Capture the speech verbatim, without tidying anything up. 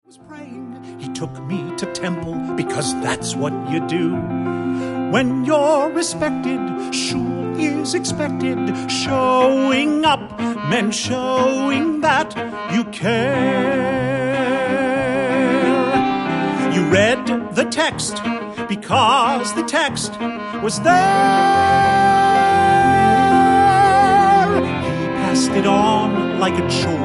was praying, he took me to temple because that's what you do. When you're respected, shul is expected. Showing up meant showing that you care. You read the text because the text was there. He passed it on like a joy